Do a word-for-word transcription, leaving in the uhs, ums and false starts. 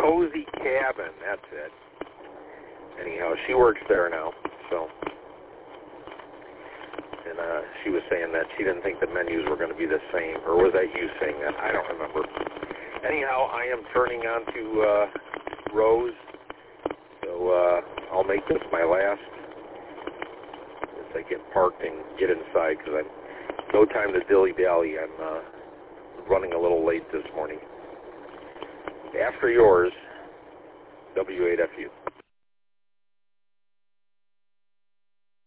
Cozy Cabin, that's it. Anyhow, she works there now, so. And uh, she was saying that she didn't think the menus were going to be the same. Or was that you saying that? I don't remember. Anyhow, I am turning on to uh, Rose. So uh, I'll make this my last as I get parked and get inside because I'm no time to dilly-dally. I'm uh, running a little late this morning. After yours, W eight F U.